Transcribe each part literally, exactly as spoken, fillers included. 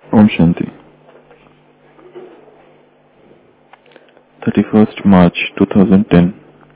ओम Shanti. Thirty first March two thousand ten.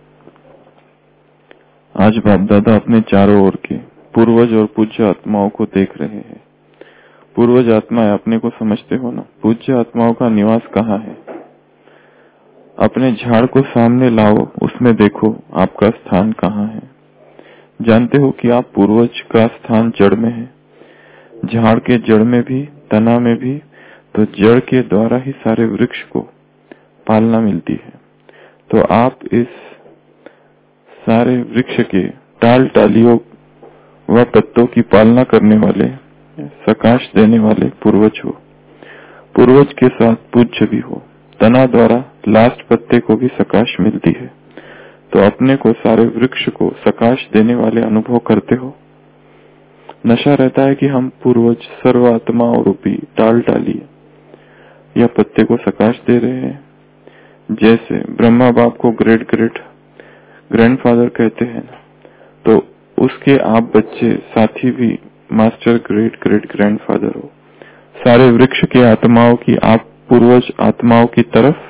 आज बाप दादा अपने चारों ओर के पूर्वज और पूज्य आत्माओं को देख रहे हैं। पूर्वज आत्माएं अपने को समझते हो ना, पूज्य आत्माओं का निवास कहाँ है। अपने झाड़ को सामने लाओ, उसमें देखो आपका स्थान कहाँ है। जानते हो कि आप पूर्वज का स्थान जड़ में है। झाड़ के जड़ में भी, तना में भी, तो जड़ के द्वारा ही सारे वृक्ष को पालना मिलती है। तो आप इस सारे वृक्ष के टाल टालियों व पत्तों की पालना करने वाले, सकाश देने वाले पूर्वज हो। पूर्वज के साथ पूज्य भी हो। तना द्वारा लास्ट पत्ते को भी सकाश मिलती है, तो अपने को सारे वृक्ष को सकाश देने वाले अनुभव करते हो। नशा रहता है कि हम पूर्वज सर्वात्माओं रूपी टाल टाली या पत्ते को सकाश दे रहे हैं। जैसे ब्रह्मा बाप को ग्रेट ग्रेट ग्रैंडफादर कहते हैं, तो उसके आप बच्चे साथी भी मास्टर ग्रेट ग्रेट ग्रैंडफादर हो। सारे वृक्ष के आत्माओं की आप पूर्वज आत्माओं की तरफ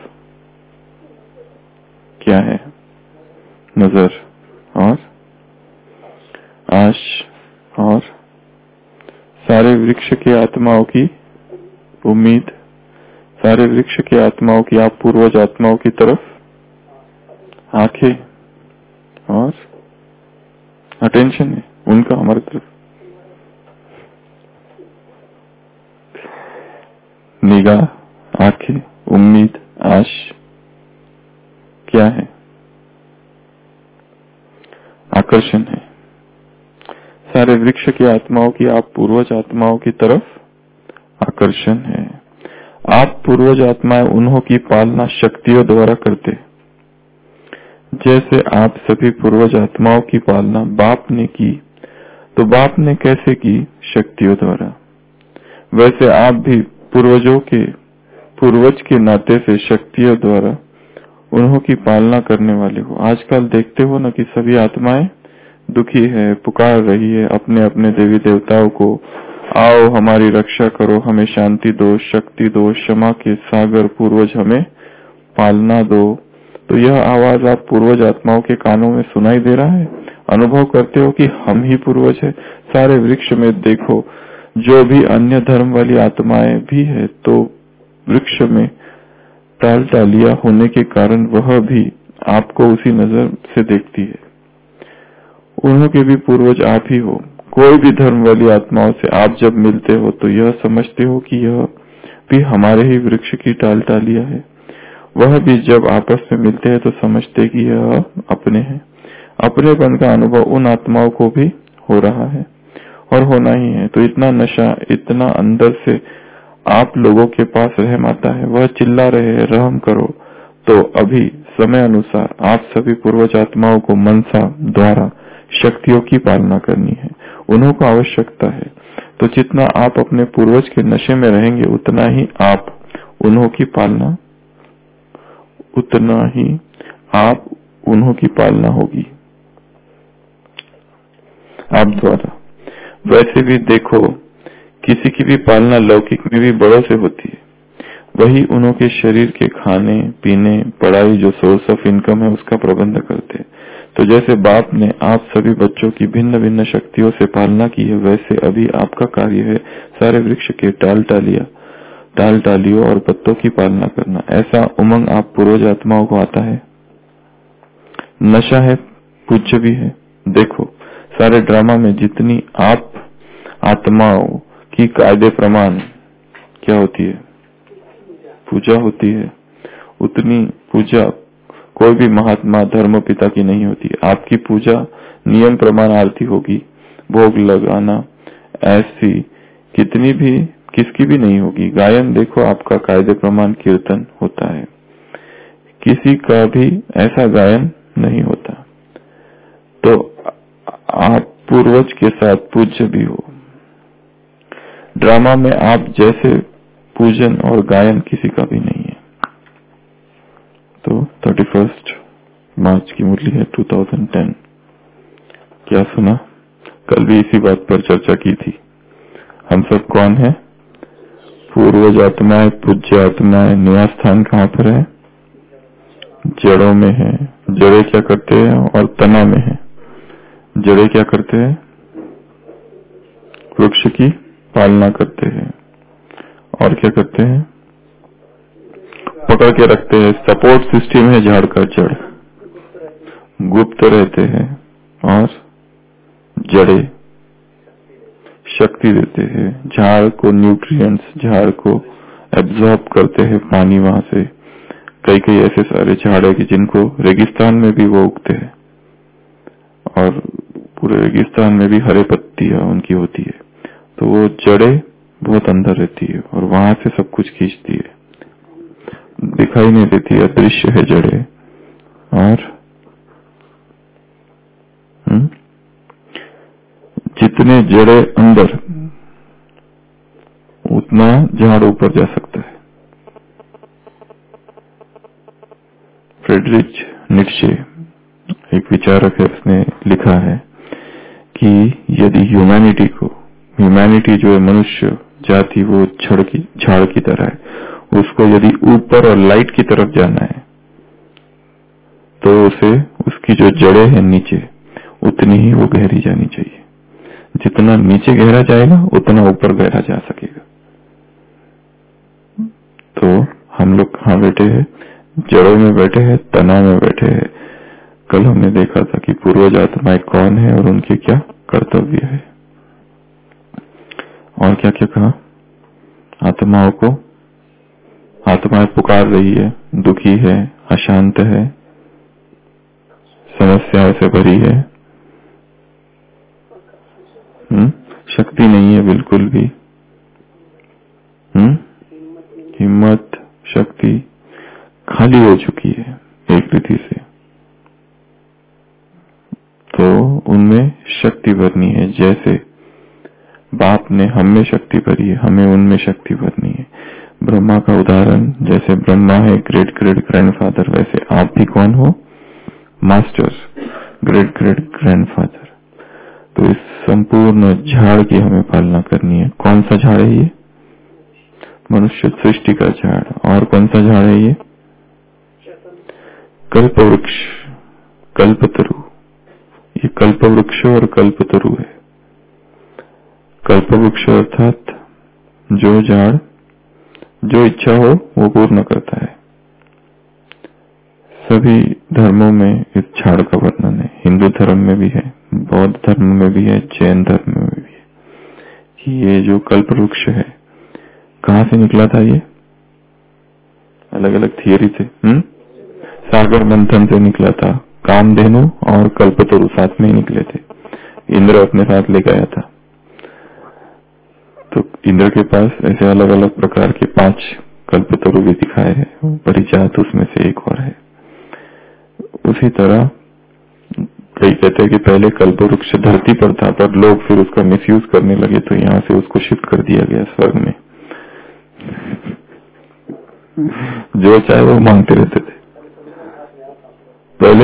क्या है नजर और आश, और सारे वृक्ष के आत्माओं की उम्मीद, सारे वृक्ष के आत्माओं की आप पूर्वज आत्माओं की तरफ आंखें और अटेंशन है उनका हमारी तरफ। निगाह, आंखें, उम्मीद, आश क्या है? आकर्षण है। सारे वृक्ष की आत्माओं की आप पूर्वज आत्माओं की तरफ आकर्षण है। आप पूर्वज आत्माएं उन्हों की पालना शक्तियों द्वारा करते। जैसे आप सभी पूर्वज आत्माओं की पालना बाप ने की, तो बाप ने कैसे की? शक्तियों द्वारा। वैसे आप भी पूर्वजों के पूर्वज के नाते से शक्तियों द्वारा उन्हों की पालना करने वाले हो। आजकल देखते हो ना कि सभी आत्माएं दुखी है, पुकार रही है अपने अपने देवी देवताओं को, आओ हमारी रक्षा करो, हमें शांति दो, शक्ति दो, क्षमा के सागर पूर्वज हमें पालना दो। तो यह आवाज आप पूर्वज आत्माओं के कानों में सुनाई दे रहा है। अनुभव करते हो कि हम ही पूर्वज है। सारे वृक्ष में देखो, जो भी अन्य धर्म वाली आत्माएं भी है, तो वृक्ष में टाल टालिया होने के कारण वह भी आपको उसी नजर से देखती है। उन्हों के भी पूर्वज आप ही हो। कोई भी धर्म वाली आत्माओं से आप जब मिलते हो तो यह समझते हो कि यह भी हमारे ही वृक्ष की टाल टालिया है। वह भी जब आपस में मिलते हैं तो समझते कि यह अपने हैं। अपनेपन का अनुभव उन आत्माओं को भी हो रहा है और होना ही है। तो इतना नशा, इतना अंदर से आप लोगों के पास रहम आता है। वह चिल्ला रहे हैं रहम करो, तो अभी समय अनुसार आप सभी पूर्वज आत्माओं को मनसा द्वारा शक्तियों की पालना करनी है। उन्हों को आवश्यकता है। तो जितना आप अपने पूर्वज के नशे में रहेंगे, उतना ही आप उन्हों की पालना उतना ही आप उन्हों की पालना होगी आप द्वारा। वैसे भी देखो, किसी की भी पालना लौकिक में भी बड़ों से होती है। वही उन्हों के शरीर के खाने पीने, पढ़ाई, जो सोर्स ऑफ इनकम है, उसका प्रबंध करते हैं। तो जैसे बाप ने आप सभी बच्चों की भिन्न भिन्न शक्तियों से पालना की है, वैसे अभी आपका कार्य है सारे वृक्ष के टाल टालिया टाल टालियों और पत्तों की पालना करना। ऐसा उमंग आप पूर्वज आत्माओं को आता है। नशा है, पूज्य भी है। देखो, सारे ड्रामा में जितनी आप आत्माओं की कायदे प्रमाण क्या होती है? पूजा होती है। उतनी पूजा कोई भी महात्मा धर्म पिता की नहीं होती। आपकी पूजा नियम प्रमाण आरती होगी, भोग लगाना ऐसी कितनी भी किसकी भी नहीं होगी। गायन देखो, आपका कायदे प्रमाण कीर्तन होता है। किसी का भी ऐसा गायन नहीं होता। तो आप पूर्वज के साथ पूज्य भी हो। ड्रामा में आप जैसे पूजन और गायन किसी का भी नहीं है। तो थर्टी फर्स्ट मार्च की मुरली है टू थाउजेंड टेन। क्या सुना? कल भी इसी बात पर चर्चा की थी। हम सब कौन है? पूर्वज आत्माएं, पूज्य आत्माएं निवास स्थान कहाँ पर है? जड़ों में है। जड़े क्या करते हैं? और तना में है। जड़े क्या करते हैं? वृक्ष की पालना करते हैं। और क्या करते हैं? पकड़ के रखते हैं। सपोर्ट सिस्टम है झाड़ का। जड़ गुप्त रहते हैं और जड़े शक्ति देते हैं। झाड़ को न्यूट्रिएंट्स, झाड़ को एब्जॉर्ब करते हैं पानी वहां से। कई कई ऐसे सारे झाड़ है कि जिनको रेगिस्तान में भी वो उगते हैं और पूरे रेगिस्तान में भी हरे पत्तियां उनकी होती है। तो वो जड़े बहुत अंदर रहती है और वहां से सब कुछ खींचती है, दिखाई नहीं देती, अदृश्य है जड़े। और हुँ? जितने जड़े अंदर उतना झाड़ ऊपर जा सकता है। फ्रेडरिच नीत्शे एक विचारक है, उसने लिखा है कि यदि ह्यूमैनिटी को ह्यूमैनिटी जो है मनुष्य जाति वो झाड़ की झाड़ की तरह है, उसको यदि ऊपर और लाइट की तरफ जाना है तो उसे उसकी जो जड़ें हैं नीचे उतनी ही वो गहरी जानी चाहिए। जितना नीचे गहरा जाएगा उतना ऊपर गहरा जा सकेगा। तो हम लोग कहाँ बैठे हैं? जड़ों में बैठे हैं, तना में बैठे हैं। कल हमने देखा था कि पूर्वज आत्माएं कौन है और उनके क्या कर्तव्य है। और क्या क्या कहा? आत्माओं को आत्माएं पुकार रही है, दुखी है, अशांत है, समस्याओं से भरी है, हुँ? शक्ति नहीं है बिल्कुल भी, हुँ? हिम्मत शक्ति खाली हो चुकी है एक रीति से। तो उनमें शक्ति भरनी है। जैसे बाप ने हम में शक्ति भरी है, हमें उनमें शक्ति भरनी है। ब्रह्मा का उदाहरण, जैसे ब्रह्मा है ग्रेट ग्रेट ग्रैंडफादर, वैसे आप भी कौन हो? Master, great great grandfather. तो इस संपूर्ण झाड़ की हमें पालना करनी है। कौन सा झाड़ है ये? मनुष्य सृष्टि का झाड़। और कौन सा झाड़ है ये? कल्प वृक्ष, कल्पतरु। ये कल्प वृक्ष और कल्पतरु है। कल्प वृक्ष अर्थात जो झाड़ जो इच्छा हो वो पूर्ण करता है। सभी धर्मों में इस झाड़ का वर्णन है। हिंदू धर्म में भी है, बौद्ध धर्म में भी है, जैन धर्म में भी है कि ये जो कल्प वृक्ष है कहाँ से निकला था? ये अलग अलग थियरी से हुँ? सागर मंथन से निकला था। कामधेनु और कल्पतरु साथ में ही निकले थे। इंद्र अपने साथ लेकर आया था। तो इंद्र के पास ऐसे अलग अलग प्रकार के पांच कल्पतरु भी दिखाए हैं। परिजात उसमें से एक और है। उसी तरह कई कहते हैं कि पहले कल्प वृक्ष धरती पर था, पर लोग फिर उसका मिसयूज करने लगे तो यहाँ से उसको शिफ्ट कर दिया गया स्वर्ग में। जो चाहे वो मांगते रहते थे पहले।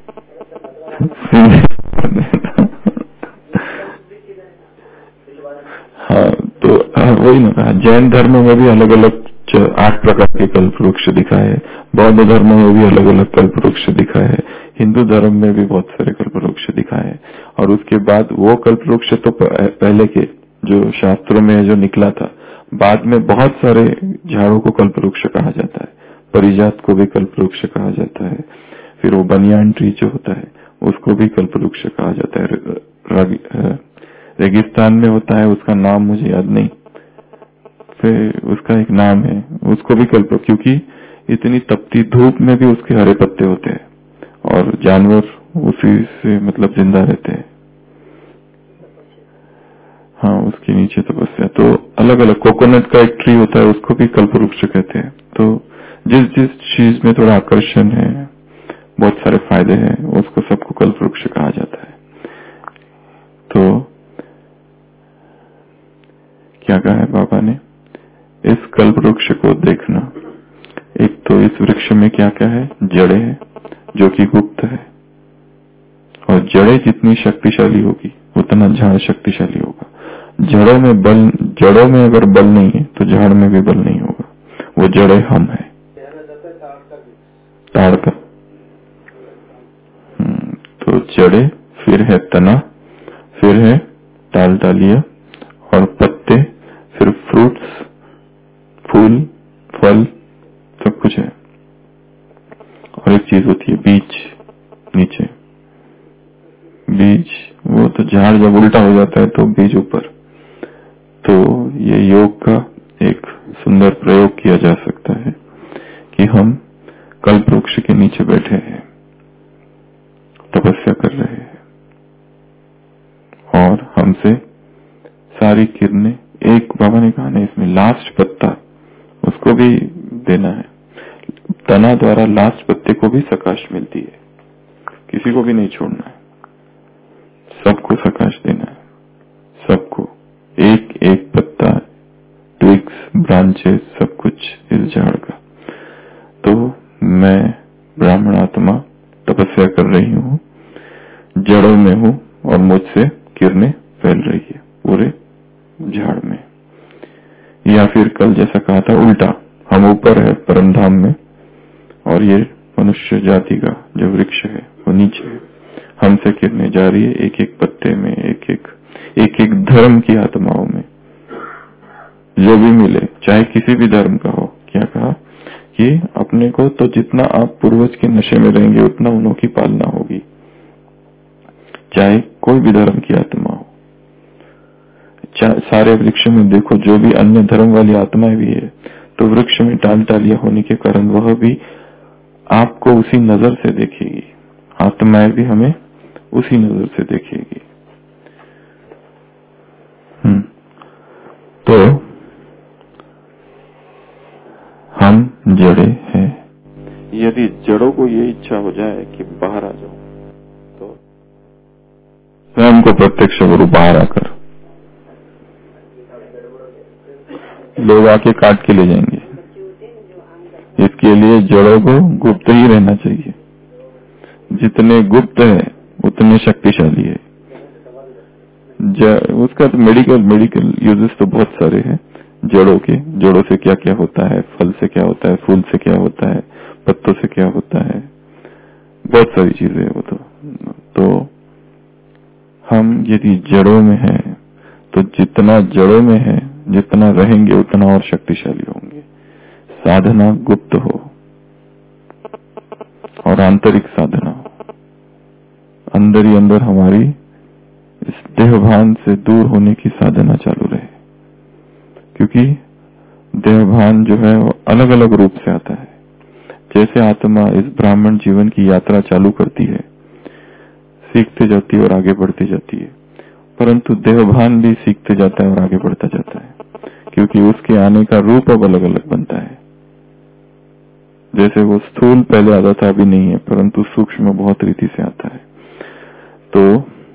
हाँ, तो वही ना कहा, जैन धर्म में भी अलग अलग आठ प्रकार के कल्प वृक्ष दिखाए है, बौद्ध धर्म में भी अलग अलग कल्प वृक्ष दिखाए है, हिंदू धर्म में भी बहुत सारे कल्प वृक्ष दिखाए है। और उसके बाद वो कल्प वृक्ष तो पहले के जो शास्त्रों में जो निकला था, बाद में बहुत सारे झाड़ों को कल्प वृक्ष कहा जाता है। परिजात को भी कल्प वृक्ष कहा जाता है। फिर वो बनियान ट्री जो होता है उसको भी कल्प वृक्ष कहा जाता है। रेगिस्तान में होता है, उसका नाम मुझे याद नहीं, फिर उसका एक नाम है, उसको भी कल्प, क्योंकि इतनी तपती धूप में भी उसके हरे पत्ते होते हैं और जानवर उसी से मतलब जिंदा रहते हैं। हाँ, उसके नीचे तपस्या। तो अलग अलग कोकोनट का एक ट्री होता है, उसको भी कल्प वृक्ष कहते हैं। तो जिस जिस चीज में थोड़ा आकर्षण है, बहुत सारे फायदे हैं, उसको सबको कल्प वृक्ष कहा जाता है। तो क्या कहा है बाबा ने? इस कल्प वृक्ष को देखना। एक तो इस वृक्ष में क्या क्या है? जड़ें हैं जो कि गुप्त है, और जड़ें जितनी शक्तिशाली होगी उतना झाड़ शक्तिशाली होगा। जड़ों में बल जड़ों में अगर बल नहीं है तो झाड़ में भी बल नहीं होगा। वो जड़ें हम है। ताड़ का तो जड़ें, फिर है तना, फिर है टाल टालिया और पत्ते, फिर फ्रूट्स, फूल, फल, सब कुछ है। और एक चीज होती है बीज, नीचे बीज, वो तो झाड़ जब उल्टा हो जाता है तो बीज ऊपर। तो ये योग का एक सुंदर प्रयोग किया जा सकता है कि हम कल्प वृक्ष के नीचे बैठे हैं, तपस्या कर रहे हैं और हमसे सारी किरणें, एक बाबा ने कहा ना इसमें लास्ट पत्ता उसको भी देना है। तना द्वारा लास्ट पत्ते को भी प्रकाश मिलती है, किसी को भी नहीं छोड़ना है, सबको प्रकाश देना है, सबको एक एक पत्ता, ट्विग्स, ब्रांचेस, सब कुछ इस झाड़ का। तो मैं ब्राह्मण आत्मा तपस्या कर रही हूँ, जड़ों में हूँ और मुझसे किरणें फैल रही है पूरे झाड़ में। या फिर कल जैसा कहा था उल्टा, हम ऊपर है परमधाम में और ये मनुष्य जाति का जो वृक्ष है वो नीचे है। हमसे किरणें जा रही है एक एक पत्ते में, एक एक एक एक धर्म की आत्माओं में, जो भी मिले, चाहे किसी भी धर्म का हो। क्या कहा कि अपने को तो जितना आप पूर्वज के नशे में रहेंगे उतना उन्हों की पालना होगी, चाहे कोई भी धर्म की आत्मा हो। सारे वृक्ष में देखो, जो भी अन्य धर्म वाली आत्माएं भी है, तो वृक्ष में टाल टालियां होने के कारण वह भी आपको उसी नजर से देखेगी, आत्माएं भी हमें उसी नजर से देखेगी। हम्म तो हम जड़े हैं। यदि जड़ों को ये इच्छा हो जाए कि बाहर आ जाओ, तो स्वयं को प्रत्यक्ष करो बाहर आकर, लोग आके काट के ले जाएंगे। इसके लिए जड़ों को गुप्त ही रहना चाहिए। जितने गुप्त है उतने शक्तिशाली है। उसका तो मेडिकल मेडिकल यूजेस तो बहुत सारे हैं जड़ों के। जड़ों से क्या क्या होता है, फल से क्या होता है, फूल से क्या होता है, पत्तों से क्या होता है, बहुत सारी चीजें है वो तो। तो हम यदि जड़ों में हैं तो जितना जड़ों में है, जितना रहेंगे उतना और शक्तिशाली होंगे। साधना गुप्त हो और आंतरिक साधना हो, अंदर ही अंदर हमारी इस देहभान से दूर होने की साधना चालू रहे। क्योंकि देहभान जो है वो अलग अलग रूप से आता है। जैसे आत्मा इस ब्राह्मण जीवन की यात्रा चालू करती है, सीखते जाती है और आगे बढ़ती जाती है, परंतु देहभान भी सीखते जाता है और आगे बढ़ता जाता है, क्योंकि उसके आने का रूप अब अलग अलग बनता है। जैसे वो स्थूल पहले आता था, अभी नहीं है, परंतु सूक्ष्म बहुत रीति से आता है। तो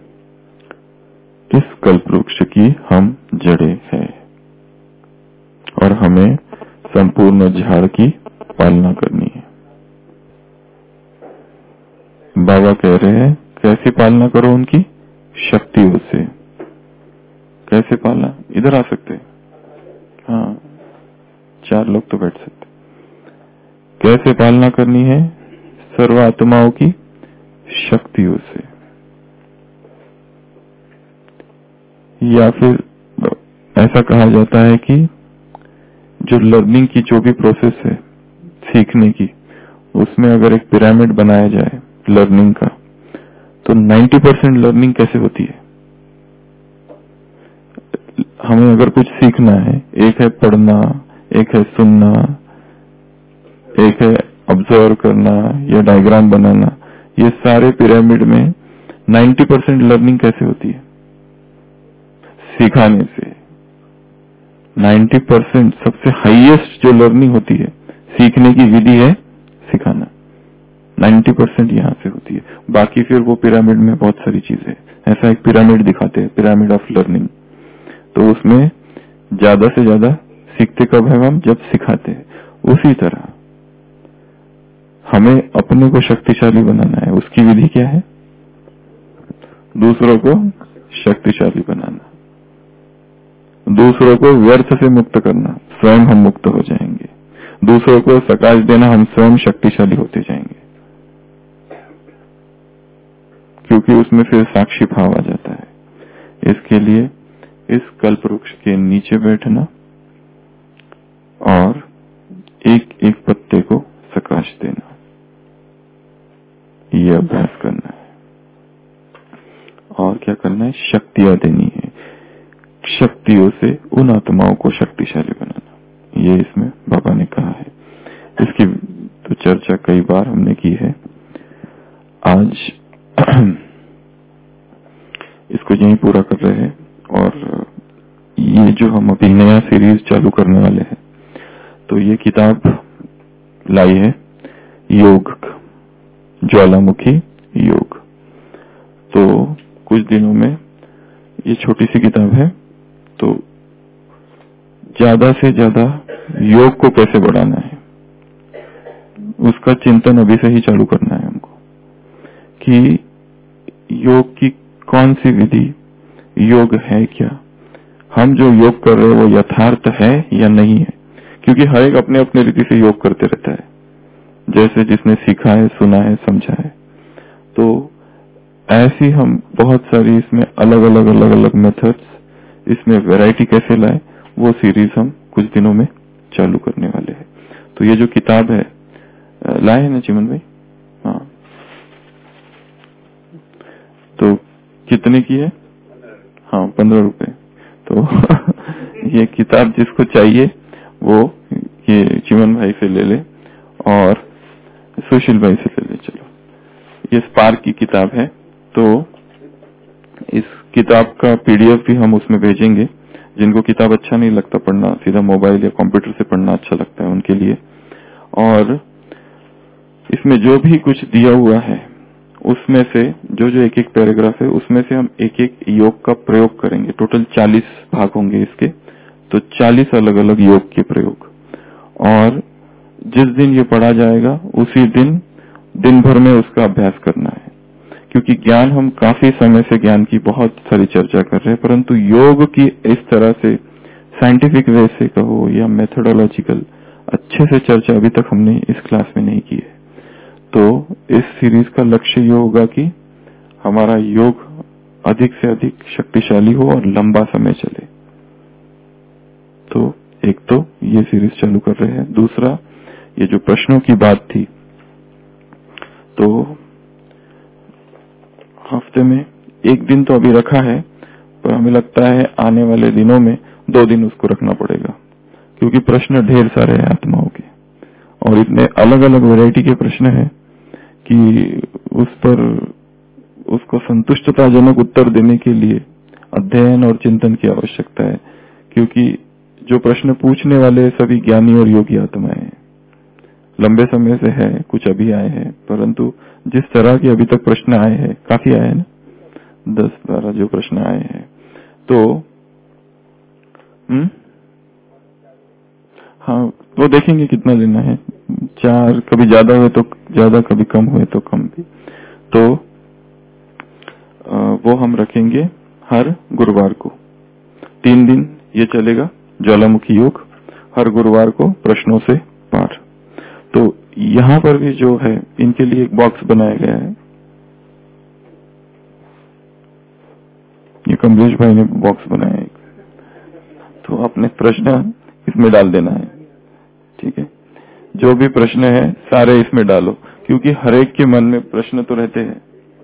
इस कल्पवृक्ष की हम जड़ें हैं और हमें संपूर्ण झाड़ की पालना करनी है। बाबा कह रहे हैं कैसे पालना करो उनकी? शक्तियों से। कैसे पालना? इधर आ सकते हैं, हाँ, चार लोग तो बैठ सकते। कैसे पालना करनी है? सर्व आत्माओं की शक्तियों से। या फिर ऐसा कहा जाता है कि जो लर्निंग की जो भी प्रोसेस है सीखने की, उसमें अगर एक पिरामिड बनाया जाए लर्निंग का, तो नब्बे परसेंट लर्निंग कैसे होती है? हमें अगर कुछ सीखना है, एक है पढ़ना, एक है सुनना, एक है ऑब्जर्व करना या डायग्राम बनाना, ये सारे पिरामिड में नब्बे परसेंट लर्निंग कैसे होती है? सिखाने से। नब्बे परसेंट सबसे हाईएस्ट जो लर्निंग होती है, सीखने की विधि है सिखाना। नब्बे परसेंट यहाँ से होती है। बाकी फिर वो पिरामिड में बहुत सारी चीजें, ऐसा एक पिरामिड दिखाते हैं, पिरामिड ऑफ लर्निंग। तो उसमें ज्यादा से ज्यादा सीखते कब है हम? जब सिखाते हैं। उसी तरह हमें अपने को शक्तिशाली बनाना है। उसकी विधि क्या है? दूसरों को शक्तिशाली बनाना। दूसरों को व्यर्थ से मुक्त करना, स्वयं हम मुक्त हो जाएंगे। दूसरों को सकाश देना, हम स्वयं शक्तिशाली होते जाएंगे, क्योंकि उसमें फिर साक्षी भाव आ जाता है। इसके लिए इस कल्प वृक्ष के नीचे बैठना और एक एक पत्ते को सकाश देना, ये अभ्यास करना है। और क्या करना है? शक्तियां देनी है, शक्तियों से उन आत्माओं को शक्तिशाली बनाना, ये इसमें बाबा ने कहा है। इसकी तो चर्चा कई बार हमने की है। आज इसको यहीं पूरा कर रहे हैं। और ये जो हम अभी नया सीरीज चालू करने वाले हैं, तो ये किताब लाई है योग, ज्वालामुखी योग। तो कुछ दिनों में, ये छोटी सी किताब है, तो ज्यादा से ज्यादा योग को कैसे बढ़ाना है उसका चिंतन अभी से ही चालू करना है हमको, कि योग की कौन सी विधि, योग है क्या, हम जो योग कर रहे हैं वो यथार्थ है या नहीं है। क्योंकि हर एक अपने अपने रीति से योग करते रहता है, जैसे जिसने सीखा है, सुना है, समझा है। तो ऐसी हम बहुत सारी इसमें अलग अलग अलग अलग मेथड्स, इसमें वैरायटी कैसे लाए, वो सीरीज हम कुछ दिनों में चालू करने वाले हैं। तो ये जो किताब है, लाए है ना चिमन भाई? हाँ, तो कितने की है? हाँ, पंद्रह रुपए। तो ये किताब जिसको चाहिए वो ये चिमन भाई से ले ले और सुशील भाई से ले ले। चलो, ये स्पार्क की किताब है, तो इस किताब का पीडीएफ भी हम उसमें भेजेंगे। जिनको किताब अच्छा नहीं लगता पढ़ना, सीधा मोबाइल या कंप्यूटर से पढ़ना अच्छा लगता है, उनके लिए। और इसमें जो भी कुछ दिया हुआ है उसमें से जो जो एक एक पैराग्राफ है उसमें से हम एक एक योग का प्रयोग करेंगे। टोटल चालीस भाग होंगे इसके, तो चालीस अलग अलग योग के प्रयोग। और जिस दिन ये पढ़ा जाएगा उसी दिन दिन भर में उसका अभ्यास करना है। क्योंकि ज्ञान, हम काफी समय से ज्ञान की बहुत सारी चर्चा कर रहे हैं, परंतु योग की इस तरह से साइंटिफिक वे से कहो या मेथोडोलॉजिकल अच्छे से चर्चा अभी तक हमने इस क्लास में नहीं की है। तो इस सीरीज का लक्ष्य ये होगा कि हमारा योग अधिक से अधिक शक्तिशाली हो और लंबा समय चले। तो एक तो ये सीरीज चालू कर रहे हैं। दूसरा, ये जो प्रश्नों की बात थी, तो हफ्ते में एक दिन तो अभी रखा है, पर हमें लगता है आने वाले दिनों में दो दिन उसको रखना पड़ेगा, क्योंकि प्रश्न ढेर सारे हैं आत्माओं के, और इतने अलग अलग वैरायटी के प्रश्न हैं कि उस पर उसको संतुष्टताजनक उत्तर देने के लिए अध्ययन और चिंतन की आवश्यकता है। क्योंकि जो प्रश्न पूछने वाले सभी ज्ञानी और योगी आत्माएं हैं, लंबे समय से है, कुछ अभी आए हैं, परंतु जिस तरह के अभी तक प्रश्न आए हैं, काफी आए हैं ना, दस बारह जो प्रश्न आए हैं, तो हम्म हाँ, वो देखेंगे कितना लेना है। चार, कभी ज्यादा हुए तो ज्यादा, कभी कम हुए तो कम भी। तो वो हम रखेंगे हर गुरुवार को, तीन दिन ये चलेगा ज्वालामुखी योग, हर गुरुवार को प्रश्नों से पार। तो यहाँ पर भी जो है, इनके लिए एक बॉक्स बनाया गया है, ये कमलेश भाई ने बॉक्स बनाया है, तो अपने प्रश्न इसमें डाल देना है। ठीक है, जो भी प्रश्न है सारे इसमें डालो, क्योंकि हर एक के मन में प्रश्न तो रहते हैं,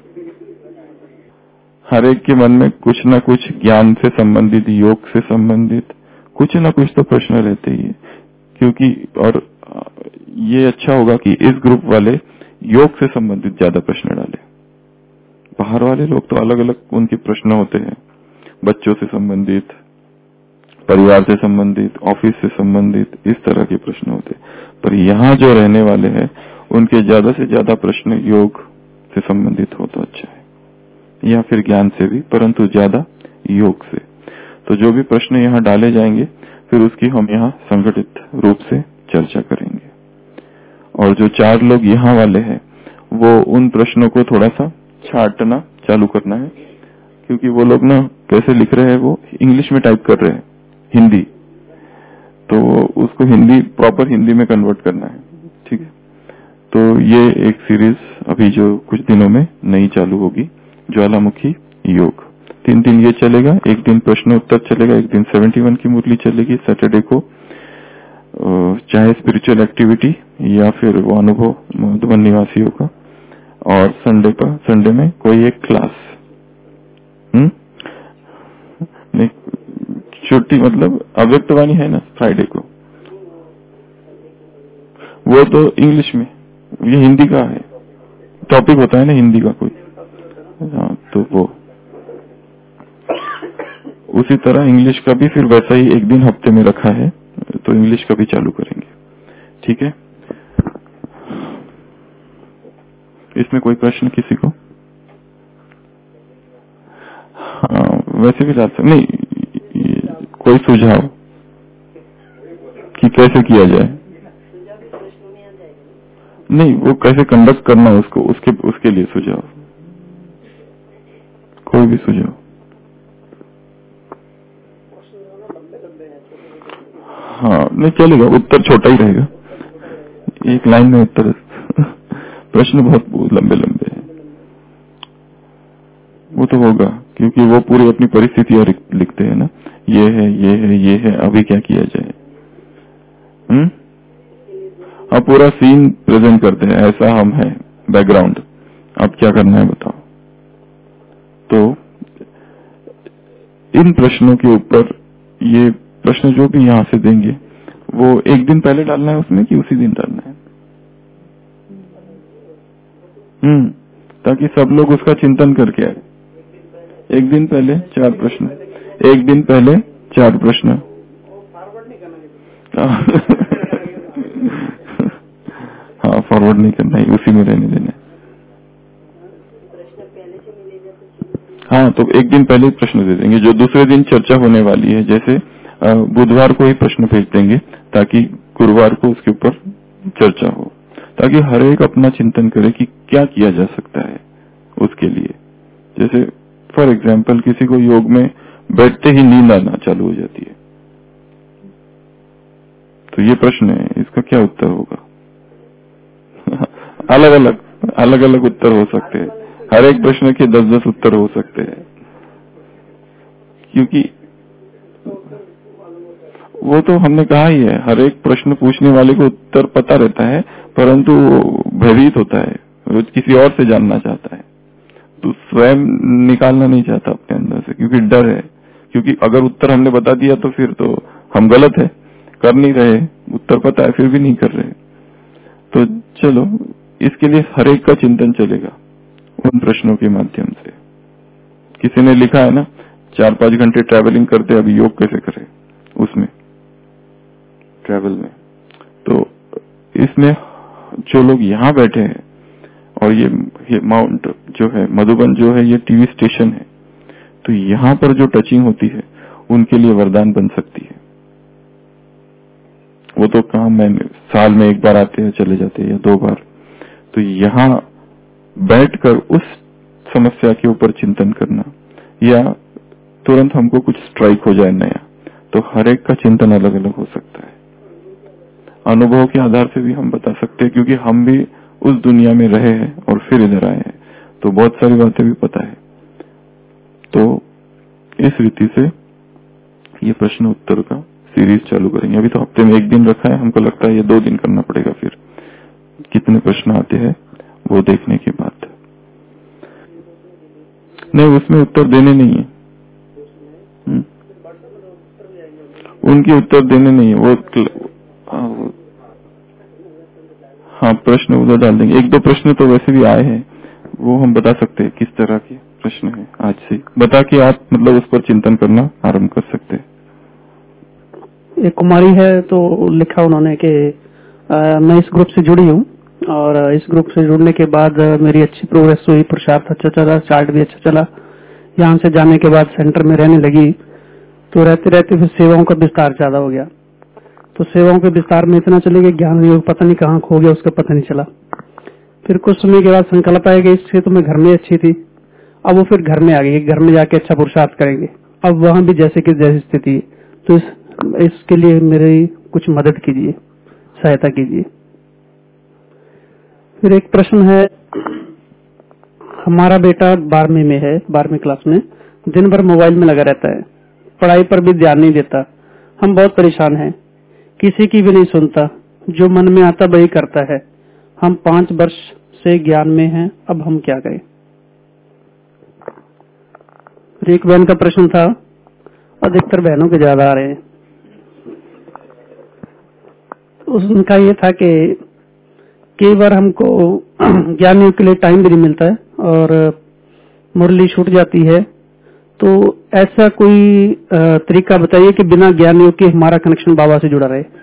हर एक के मन में कुछ न कुछ ज्ञान से संबंधित, योग से संबंधित कुछ न कुछ तो प्रश्न रहते ही है। क्योंकि और ये अच्छा होगा कि इस ग्रुप वाले योग से संबंधित ज्यादा प्रश्न डाले। बाहर वाले लोग तो अलग अलग उनके प्रश्न होते हैं, बच्चों से संबंधित, परिवार से संबंधित, ऑफिस से संबंधित, इस तरह के प्रश्न होते हैं। पर यहाँ जो रहने वाले हैं उनके ज्यादा से ज्यादा प्रश्न योग से संबंधित हो तो अच्छा है, या फिर ज्ञान से भी, परंतु ज्यादा योग से। तो जो भी प्रश्न यहाँ डाले जाएंगे फिर उसकी हम यहाँ संगठित रूप से चर्चा करेंगे। और जो चार लोग यहाँ वाले हैं वो उन प्रश्नों को थोड़ा सा छांटना चालू करना है, क्योंकि वो लोग ना कैसे लिख रहे हैं, वो इंग्लिश में टाइप कर रहे हैं, हिंदी, तो उसको हिंदी प्रॉपर हिंदी में कन्वर्ट करना है। ठीक है, तो ये एक सीरीज अभी जो कुछ दिनों में नई चालू होगी, ज्वालामुखी योग। तीन दिन ये चलेगा, एक दिन प्रश्न उत्तर चलेगा, एक दिन सेवेंटी वन की मुरली चलेगी सैटरडे को, चाहे स्पिरिचुअल एक्टिविटी या फिर वो अनुभव मधुबन निवासियों का, और संडे का संडे में कोई एक क्लास। हम्म नहीं, छुट्टी मतलब अव्यक्तवाणी है ना फ्राइडे को, वो तो इंग्लिश में, ये हिंदी का है, टॉपिक होता है ना हिंदी का कोई। हाँ, तो वो उसी तरह इंग्लिश का भी फिर वैसा ही एक दिन हफ्ते में रखा है, तो इंग्लिश का भी चालू करेंगे। ठीक है, इसमें कोई प्रश्न किसी को? हाँ, वैसे भी जा सकते नहीं, कोई सुझाव कि कैसे किया जाए? नहीं, वो कैसे कंडक्ट करना है उसको, उसके उसके लिए सुझाव, कोई भी सुझाव। हाँ नहीं चलेगा, उत्तर छोटा ही रहेगा, एक लाइन में उत्तर। प्रश्न बहुत लंबे लंबे हैं, वो तो होगा क्योंकि वो पूरी अपनी परिस्थितियां लिखते हैं ना, ये है ये है ये है, अभी क्या किया जाए। हम्म अब पूरा सीन प्रेजेंट करते हैं, ऐसा हम है बैकग्राउंड, अब क्या करना है बताओ। तो इन प्रश्नों के ऊपर ये प्रश्न जो भी यहाँ से देंगे वो एक दिन पहले डालना है उसमें कि उसी दिन डालना है? हम्म ताकि सब लोग उसका चिंतन करके आए। एक दिन पहले चार प्रश्न, एक दिन पहले चार प्रश्न। हाँ, फॉरवर्ड नहीं करना है, उसी में रहने देना है। हाँ, तो एक दिन पहले प्रश्न दे देंगे, जो दूसरे दिन चर्चा होने वाली है, जैसे बुधवार को ही प्रश्न भेज देंगे ताकि गुरुवार को उसके ऊपर चर्चा हो, ताकि हर एक अपना चिंतन करे कि क्या किया जा सकता है उसके लिए। जैसे फॉर एग्जाम्पल किसी को योग में बैठते ही नींद आना चालू हो जाती है, तो ये प्रश्न है, इसका क्या उत्तर होगा? अलग अलग अलग अलग उत्तर हो सकते हैं, हर एक प्रश्न के दस दस उत्तर हो सकते हैं, क्योंकि वो तो हमने कहा ही है, हर एक प्रश्न पूछने वाले को उत्तर पता रहता है, परंतु भयभीत होता है, वो किसी और से जानना चाहता है, तो स्वयं निकालना नहीं चाहता अपने अंदर से, क्योंकि डर है। क्योंकि अगर उत्तर हमने बता दिया तो फिर तो हम गलत है, कर नहीं रहे, उत्तर पता है फिर भी नहीं कर रहे। तो चलो, इसके लिए हर एक का चिंतन चलेगा उन प्रश्नों के माध्यम से। किसी ने लिखा है ना, चार पांच घंटे ट्रैवलिंग करते, अभी योग कैसे करें उसमें ट्रैवल में। तो इसमें जो लोग यहाँ बैठे हैं, और ये, ये माउंट जो है, मधुबन जो है, ये टीवी स्टेशन है, तो यहाँ पर जो टचिंग होती है उनके लिए वरदान बन सकती है। वो तो काम मैंने साल में एक बार आते हैं, चले जाते हैं, या दो बार, तो यहाँ बैठकर उस समस्या के ऊपर चिंतन करना, या तुरंत हमको कुछ स्ट्राइक हो जाए नया, तो हर एक का चिंतन अलग अलग हो सकता है। अनुभव के आधार से भी हम बता सकते हैं, क्योंकि हम भी उस दुनिया में रहे हैं और फिर इधर आए हैं, तो बहुत सारी बातें भी पता है। तो इस रीति से ये प्रश्न उत्तर का सीरीज चालू करेंगे। अभी तो हफ्ते में एक दिन रखा है, हमको लगता है ये दो दिन करना पड़ेगा, फिर कितने प्रश्न आते हैं वो देखने के बाद। नहीं, उसमें उत्तर देने नहीं है, उनके उत्तर देने नहीं है, वो हाँ प्रश्न उधर डाल देंगे। एक दो प्रश्न तो वैसे भी आए हैं, वो हम बता सकते हैं किस तरह के प्रश्न है, आज से बता के आप मतलब उस पर चिंतन करना आरंभ कर सकते हैं। एक कुमारी है, तो लिखा उन्होंने कि मैं इस ग्रुप से जुड़ी हूँ, और इस ग्रुप से जुड़ने के बाद मेरी अच्छी प्रोग्रेस हुई, पुरुषार्थ अच्छा चला, चार्ट भी अच्छा चला। यहाँ से जाने के बाद सेंटर में रहने लगी, तो रहते रहते फिर सेवाओं का विस्तार ज्यादा हो गया, तो सेवाओं के विस्तार में इतना चले गए, ज्ञान योग पता नहीं कहाँ खो गया, उसका पता नहीं चला। फिर कुछ समय के बाद संकल्प आया कि इस क्षेत्र में घर में अच्छी थी, अब वो फिर घर में आ गई, घर में जाके अच्छा पुरुषार्थ करेंगे। अब वहां भी जैसे कि जैसी स्थिति, तो इस इसके लिए मेरी कुछ मदद कीजिए, सहायता कीजिए। फिर एक प्रश्न है, हमारा बेटा बारहवीं में है, बारहवीं क्लास में, दिन भर मोबाइल में लगा रहता है, पढ़ाई पर भी ध्यान नहीं देता। हम बहुत परेशान हैं, किसी की भी नहीं सुनता, जो मन में आता वही करता है। हम पांच वर्ष से ज्ञान में हैं, अब हम क्या करें? एक बहन का प्रश्न था, अधिकतर बहनों के ज्यादा आ रहे हैं। उनका ये था कि कई बार हमको ज्ञानियों के लिए टाइम भी नहीं मिलता है और मुरली छूट जाती है, तो ऐसा कोई तरीका बताइए कि बिना ज्ञानियों के हमारा कनेक्शन बाबा से जुड़ा रहे।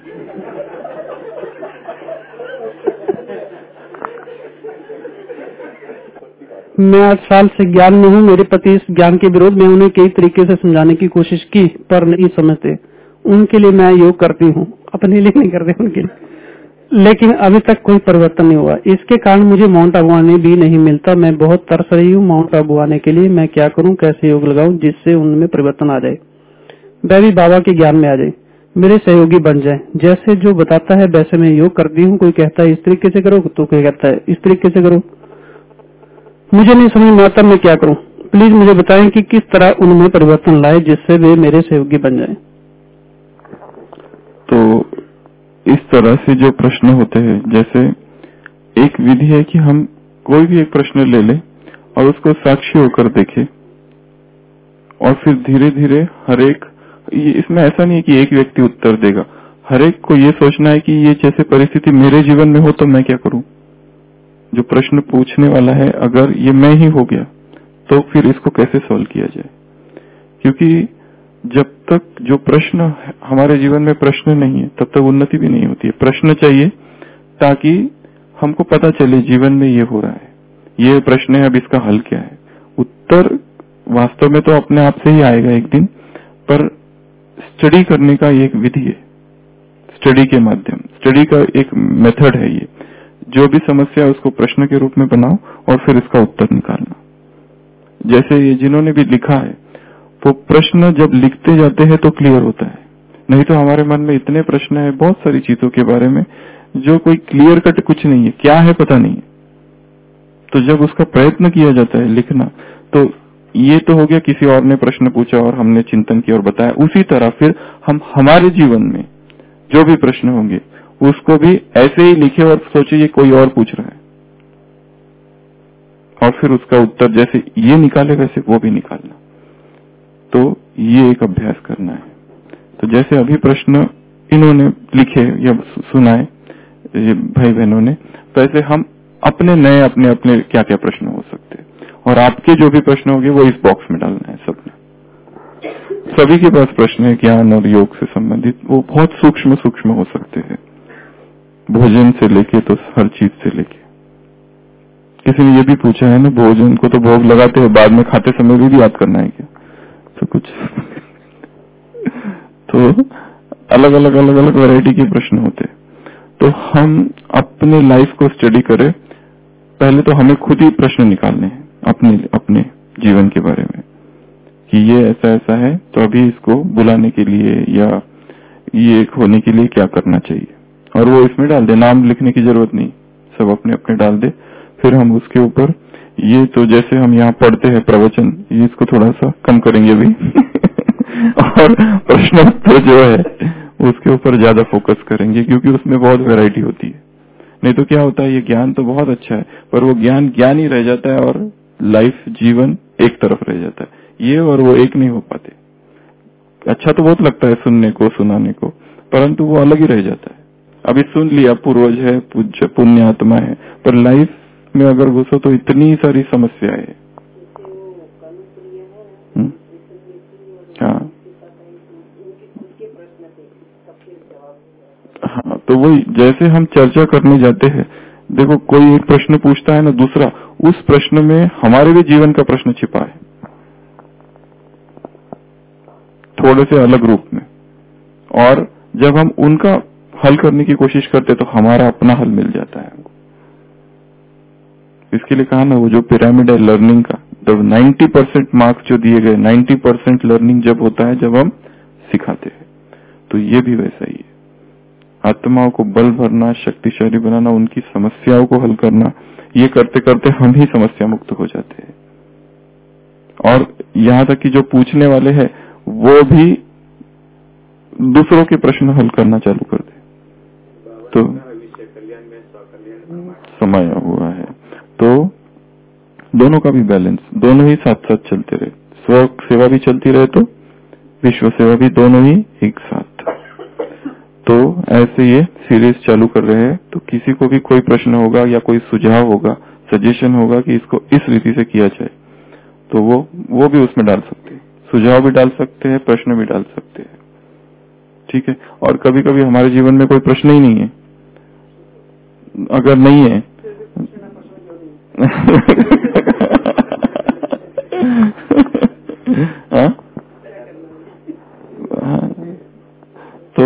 मैं आठ साल से ज्ञान में हूँ, मेरे पति इस ज्ञान के विरोध में, उन्हें कई तरीके से समझाने की कोशिश की पर नहीं समझते। उनके लिए मैं योग करती हूँ, अपने लिए नहीं करते उनके लिए, लेकिन अभी तक कोई परिवर्तन नहीं हुआ। इसके कारण मुझे माउंट आबू आने भी नहीं मिलता। मैं बहुत तरस रही हूँ माउंट आबू आने के लिए। मैं क्या करूँ, कैसे योग लगाऊं जिससे उनमें परिवर्तन आ जाए, वह भी बाबा के ज्ञान में आ जाए, मेरे सहयोगी बन जाए। जैसे जो बताता है वैसे मैं योग करती हूँ। कोई कहता है इस तरीके से करो, तो कोई कहता है इस तरीके से करो। मुझे नहीं समझ में आता मैं क्या करूं। प्लीज मुझे बताएं कि किस तरह उनमें परिवर्तन लाए जिससे वे मेरे सहयोगी बन जाएं। तो इस तरह से जो प्रश्न होते हैं, जैसे एक विधि है कि हम कोई भी एक प्रश्न ले लें और उसको साक्षी होकर देखें और फिर धीरे धीरे हर एक, इसमें ऐसा नहीं है कि एक व्यक्ति उत्तर देगा, हर एक को ये सोचना है कि ये जैसे परिस्थिति मेरे जीवन में हो तो मैं क्या करूं। जो प्रश्न पूछने वाला है, अगर ये मैं ही हो गया तो फिर इसको कैसे सॉल्व किया जाए, क्योंकि जब तक जो प्रश्न हमारे जीवन में प्रश्न नहीं है तब तक उन्नति भी नहीं होती है। प्रश्न चाहिए ताकि हमको पता चले जीवन में ये हो रहा है, ये प्रश्न है, अब इसका हल क्या है। उत्तर वास्तव में तो अपने आप से ही आएगा एक दिन, पर स्टडी करने का एक विधि है, स्टडी के माध्यम, स्टडी का एक मेथड है ये। जो भी समस्या है उसको प्रश्न के रूप में बनाओ और फिर इसका उत्तर निकालना। जैसे ये जिन्होंने भी लिखा है, वो प्रश्न जब लिखते जाते हैं तो क्लियर होता है, नहीं तो हमारे मन में इतने प्रश्न है बहुत सारी चीजों के बारे में जो कोई क्लियर कट कुछ नहीं है, क्या है पता नहीं है। तो जब उसका प्रयत्न किया जाता है लिखना, तो ये तो हो गया किसी और ने प्रश्न पूछा और हमने चिंतन किया और बताया। उसी तरह फिर हम हमारे जीवन में जो भी प्रश्न होंगे उसको भी ऐसे ही लिखे और सोचे ये कोई और पूछ रहा है, और फिर उसका उत्तर जैसे ये निकाले वैसे वो भी निकालना। तो ये एक अभ्यास करना है। तो जैसे अभी प्रश्न इन्होंने लिखे या सुनाए भाई बहनों ने, तो ऐसे हम अपने नए अपने अपने क्या क्या प्रश्न हो सकते हैं, और आपके जो भी प्रश्न होंगे वो इस बॉक्स में डालना है। सबने, सभी के पास प्रश्न है ज्ञान और योग से संबंधित, वो बहुत सूक्ष्म सूक्ष्म हो सकते हैं, भोजन से लेके तो हर चीज से लेके। किसी ने ये भी पूछा है ना, भोजन को तो भोग लगाते हैं, बाद में खाते समय भी, भी याद करना है क्या, तो कुछ तो अलग अलग अलग अलग वैरायटी के प्रश्न होते हैं। तो हम अपने लाइफ को स्टडी करें, पहले तो हमें खुद ही प्रश्न निकालने हैं अपने अपने जीवन के बारे में कि ये ऐसा ऐसा है, तो अभी इसको बुलाने के लिए या ये होने के लिए क्या करना चाहिए, और वो इसमें डाल दे। नाम लिखने की जरूरत नहीं, सब अपने अपने डाल दे। फिर हम उसके ऊपर ये, तो जैसे हम यहाँ पढ़ते हैं प्रवचन, ये इसको थोड़ा सा कम करेंगे अभी और प्रश्न उत्तर जो है उसके ऊपर ज्यादा फोकस करेंगे, क्योंकि उसमें बहुत वैरायटी होती है। नहीं तो क्या होता है, ये ज्ञान तो बहुत अच्छा है पर वो ज्ञान ज्ञान ही रह जाता है और लाइफ जीवन एक तरफ रह जाता है, ये और वो एक नहीं हो पाते। अच्छा तो बहुत लगता है सुनने को सुनाने को, परंतु वो अलग ही रह जाता है। अभी सुन लिया, पूर्वज है, पूज्य पुण्य आत्मा है, पर लाइफ में अगर घुसो तो इतनी सारी समस्याएं है। हाँ हाँ, तो वही जैसे हम चर्चा करने जाते हैं, देखो कोई एक प्रश्न पूछता है ना, दूसरा उस प्रश्न में हमारे भी जीवन का प्रश्न छिपा है थोड़े से अलग रूप में, और जब हम उनका हल करने की कोशिश करते तो हमारा अपना हल मिल जाता है। इसके लिए कहा ना, वो जो पिरामिड है लर्निंग का, जब नब्बे परसेंट मार्क्स जो दिए गए, नब्बे परसेंट लर्निंग जब होता है जब हम सिखाते हैं। तो ये भी वैसा ही है। आत्माओं को बल भरना, शक्तिशाली बनाना, उनकी समस्याओं को हल करना, ये करते करते हम ही समस्या मुक्त हो जाते हैं। और यहाँ तक कि जो पूछने वाले हैं वो भी दूसरों के प्रश्न हल करना चालू कर दे, तो समाया हुआ है। तो दोनों का भी बैलेंस, दोनों ही साथ साथ चलते रहे, स्व सेवा भी चलती रहे तो विश्व सेवा भी, दोनों ही एक साथ। तो ऐसे ये सीरीज चालू कर रहे हैं। तो किसी को भी कोई प्रश्न होगा या कोई सुझाव होगा, सजेशन होगा कि इसको इस रीति से किया जाए, तो वो वो भी उसमें डाल सकते हैं, सुझाव भी डाल सकते हैं, प्रश्न भी डाल सकते हैं। ठीक है। और कभी कभी हमारे जीवन में कोई प्रश्न ही नहीं है, अगर नहीं है हाँ? हाँ। तो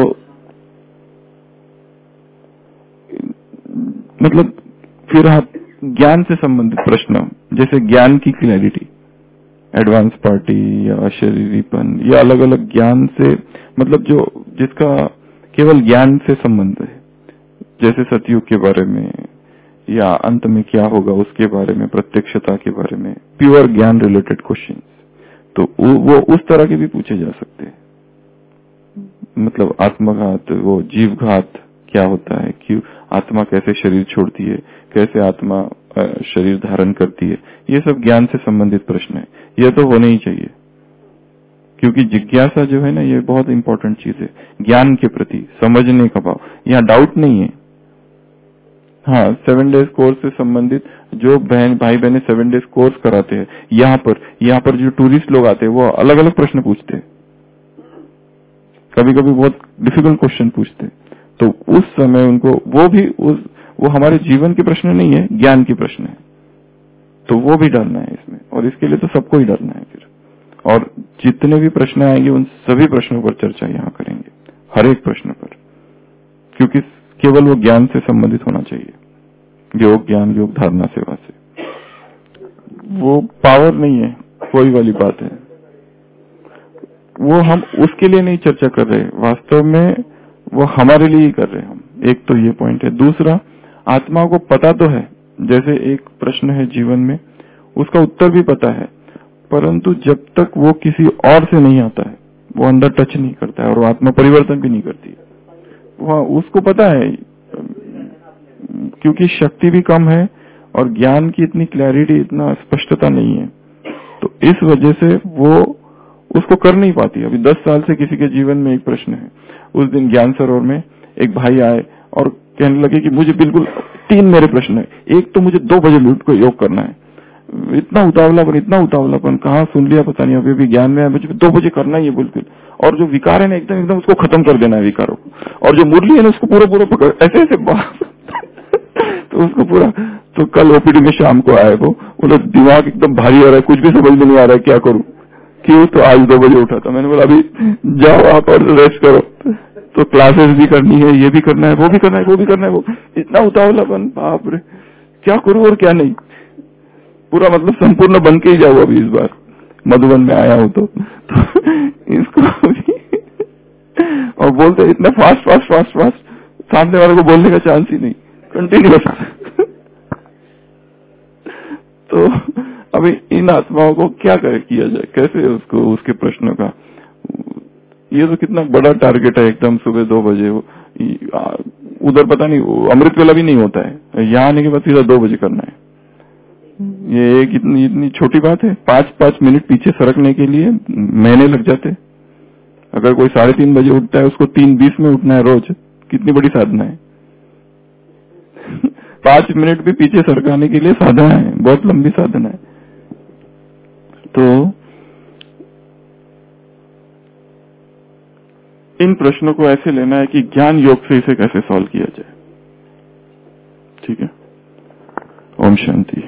मतलब फिर आप ज्ञान से संबंधित प्रश्न, जैसे ज्ञान की क्लैरिटी, एडवांस पार्टी या शरीरीपन, या अलग अलग ज्ञान से, मतलब जो जिसका केवल ज्ञान से संबंध है, जैसे सतयुग के बारे में या अंत में क्या होगा उसके बारे में, प्रत्यक्षता के बारे में, प्योर ज्ञान रिलेटेड क्वेश्चन, तो वो उस तरह के भी पूछे जा सकते हैं। मतलब आत्मघात, वो जीवघात क्या होता है, क्यों आत्मा कैसे शरीर छोड़ती है, कैसे आत्मा शरीर धारण करती है, ये सब ज्ञान से संबंधित प्रश्न है। ये तो होने ही चाहिए, क्योंकि जिज्ञासा जो है ना, ये बहुत इंपॉर्टेंट चीज है ज्ञान के प्रति, समझने का भाव। यहाँ डाउट नहीं है। हाँ, सेवन डेज कोर्स से संबंधित जो बहन भाई बहने सेवन डेज कोर्स कराते हैं, यहाँ पर यहाँ पर जो टूरिस्ट लोग आते हैं वो अलग अलग प्रश्न पूछते हैं, कभी कभी बहुत डिफिकल्ट क्वेश्चन पूछते हैं। तो उस समय उनको वो भी उस वो हमारे जीवन के प्रश्न नहीं है, ज्ञान के प्रश्न है, तो वो भी डालना है इसमें। और इसके लिए तो सबको ही डालना है फिर। और जितने भी प्रश्न आएंगे उन सभी प्रश्नों पर चर्चा यहाँ करेंगे, हर एक प्रश्न पर, क्योंकि केवल वो ज्ञान से संबंधित होना चाहिए, योग ज्ञान योग धारणा सेवा से। वो पावर नहीं है, कोई वाली बात है, वो हम उसके लिए नहीं चर्चा कर रहे, वास्तव में वो हमारे लिए ही कर रहे हैं हम। एक तो ये पॉइंट है। दूसरा, आत्मा को पता तो है, जैसे एक प्रश्न है जीवन में, उसका उत्तर भी पता है, परंतु जब तक वो किसी और से नहीं आता है, वो अंदर टच नहीं करता है, और वो आत्मा परिवर्तन भी नहीं करती है। वहाँ उसको पता है, क्योंकि शक्ति भी कम है और ज्ञान की इतनी क्लैरिटी, इतना स्पष्टता नहीं है, तो इस वजह से वो उसको कर नहीं पाती। अभी दस साल से किसी के जीवन में एक प्रश्न है। उस दिन ज्ञान सरोवर में एक भाई आए और कहने लगे कि मुझे बिल्कुल तीन मेरे प्रश्न है। एक तो मुझे दो बजे उठ को योग करना है, इतना उतावलापन, इतना उतावलापन, कहाँ सुन लिया पता नहीं, अभी भी ज्ञान में मुझे दो बजे करना ही है बिल्कुल। और जो विकार है ना, एकदम एकदम उसको खत्म कर देना है विकारों को, और जो मुरली है ना उसको पूरा पूरा पकड़, ऐसे ऐसे तो उसको पूरा। तो कल ओपीडी में शाम को आए वो, बोला दिमाग एकदम भारी हो रहा है, कुछ भी समझ में नहीं आ रहा है, क्या करूं। क्यों? तो आज दो बजे उठा था। मैंने बोला अभी जाओ आप और रेस्ट करो, तो क्लासेस भी करनी है, ये भी करना है, वो भी करना है, वो भी करना है, वो इतना उतावलापन, बाप रे, क्या करूं और क्या नहीं। पूरा मतलब संपूर्ण बन के ही जाऊँ अभी इस बार, मधुबन में आया हूं तो, तो इसको और बोलते इतना फास्ट फास्ट फास्ट फास्ट, सामने वाले को बोलने का चांस ही नहीं, कंटिन्यूअस। तो अभी इन आत्माओं को क्या कर किया जाए, कैसे उसको, उसके प्रश्नों का, ये तो कितना बड़ा टारगेट है। एकदम सुबह दो बजे उधर पता नहीं अमृत वेला भी नहीं होता है, यहाँ आने के बाद सीधा दो बजे करना है। ये एक इतनी इतनी छोटी बात है, पांच पांच मिनट पीछे सरकने के लिए महीने लग जाते। अगर कोई साढ़े तीन बजे उठता है, उसको तीन बीस में उठना है रोज, कितनी बड़ी साधना है। पांच मिनट भी पीछे सरकाने के लिए साधना है, बहुत लंबी साधना है। तो इन प्रश्नों को ऐसे लेना है कि ज्ञान योग से इसे कैसे सॉल्व किया जाए। ठीक है। ओम शांति।